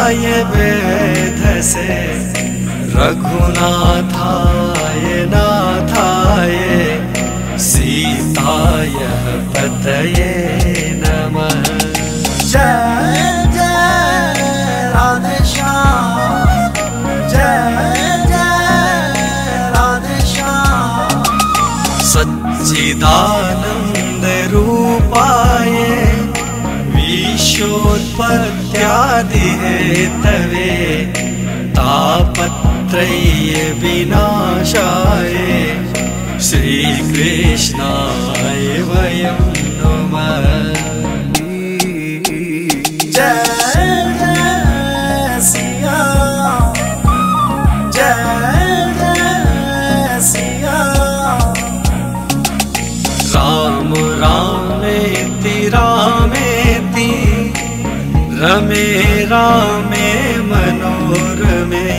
चन्द्राय वेधसे रघुनाथाय नाथाय सीताय पतये नमः। जय जय राधे श्याम, जय जय राधे श्याम। सच्चिदानन्द रूपाय विश्वोत्पत्त्यादि हेतवे तापत्रय विनाशाय श्रीकृष्णाय वयं नमः। जय जय सिया, जय जय सिया। राम रामेति रामेति रमे रामे मनोरमे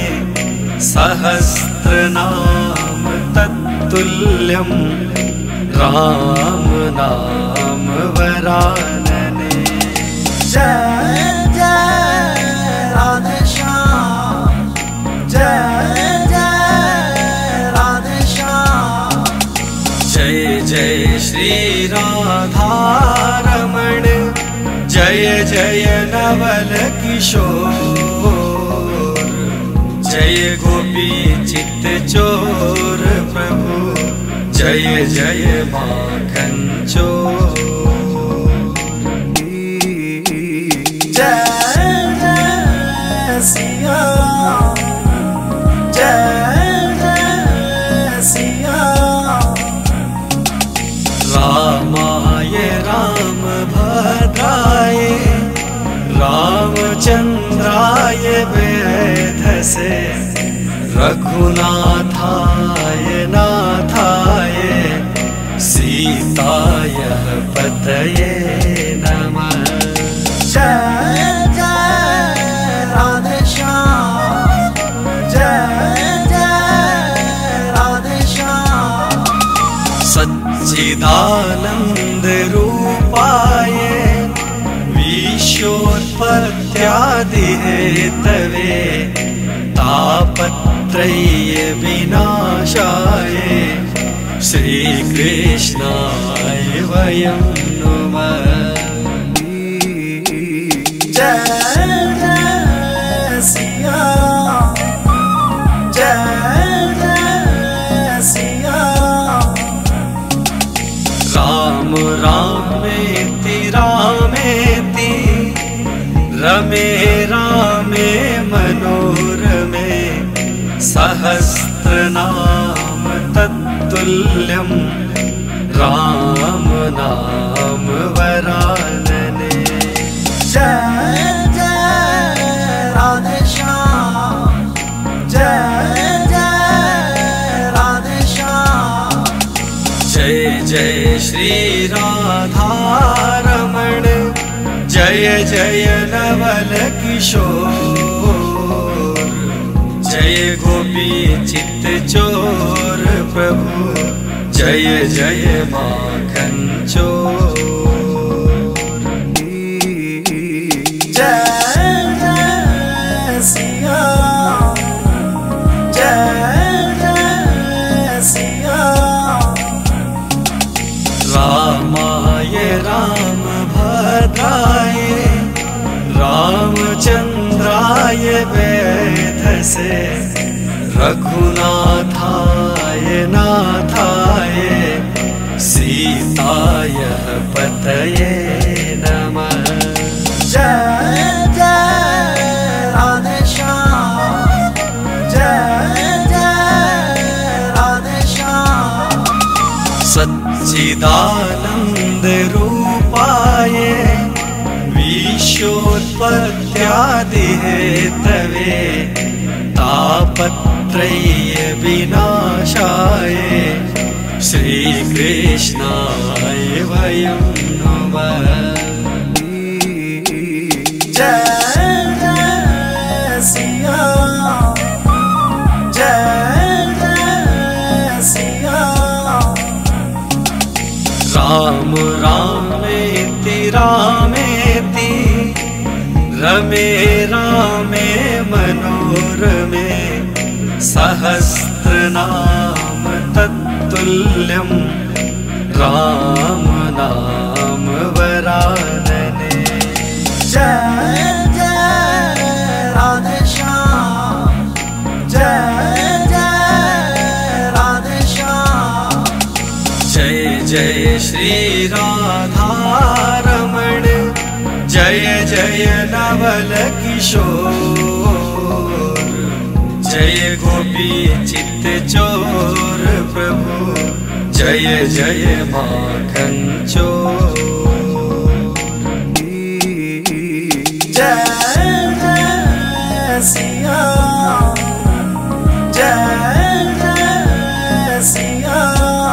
सहस्रनाम तत्तुल्यं राम नाम वरानने। जय जय राधे श्याम, जय जय राधे श्याम। जय जय श्री राधारमण, जय जय नवल किशोर, जय गोपी चित्त चोर प्रभु, जय जय माखन चोर। जय जय सिया, जय जय सिया। रामाय रामभद्राय रामचन्द्राय वेधसे रघुनाथाय नाथाय सीताय पतये नमः। जय जय राधे श्याम, जय जय राधे श्याम। सच्चिदानन्द रूपाय विश्वोत्पत्त्यादि हेतवे तापत्रय विनाशाय श्रीकृष्णाय वयं नमः। जय जय सिया, जय जय सिया। राम रामेति रामेति रमे रामे मनोरमे सहस्रनाम तत्तुल्यं राम नाम वरानने। जय जय राधे श्याम, जय जय राधे श्याम। जय जय श्री राधारमण, जय जय नवल किशोर, जय गोपी चित्त चोर प्रभु, जय जय माखन चोर। जय जय सिया, जय जय सिया। रामाय रामभद्राय रामचन्द्राय वेधसे रघुनाथाय नाथाय सीताय पतये नमः। जय जय राधे श्याम, जय जय राधे श्याम। सच्चिदानन्द रूपाय विश्वोत्पत्त्यादि हेतवे तापत्रय विनाशाय श्रीकृष्णाय वयं नमः। जय जय सिया, जय जय सिया। राम रामेति रामेति रमे रामे मनोरमे सहस्रनाम तत्तुल्यं राम नाम वरानने। जय जय राधे श्याम, जय जय राधे श्याम। जय जय श्री राधारमण, जय जय नवल किशोर, जय गोपी चित्त चोर प्रभु, जय जय माखन चोर। जय जय सिया, जय जय सिया।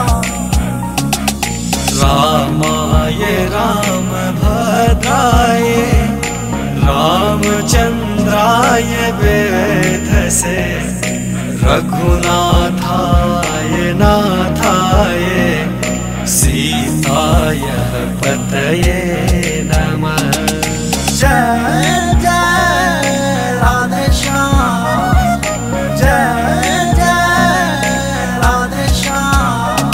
रामाय रामभद्राय रामचंद्राय वेधसे, रघुनाथाय नाथाय सीताय पतये नमः। जय जय राधे श्याम, जय जय राधे श्याम।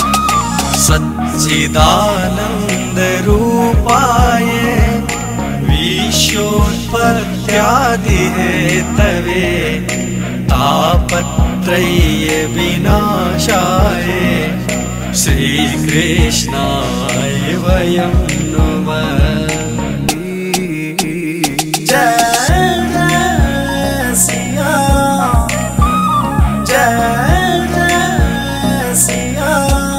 सच्चिदानंद रूपाय विश्वोत्पत्त्यादि हेतवे, तापत्रय विनाशाय श्रीकृष्णाय वयं नमः। जय जय सिया, जय जय सिया।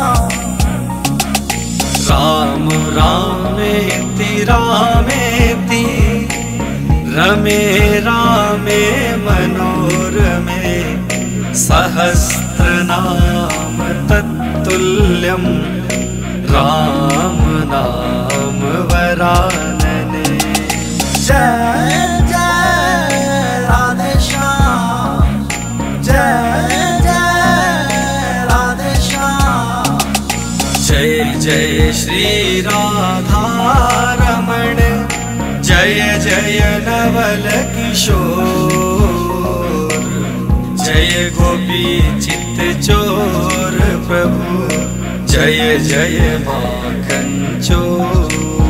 राम रामेति रामेति रमे रामे मनोरमे, सहस्रनाम तत्तुल्यं राम नाम वरानने। जय जय राधे श्याम, जय जय राधे श्याम। जय जय श्री राधारमण, जय जय नवल किशोर, जय गोपी चित्त चोर प्रभु, जय जय माखन चोर।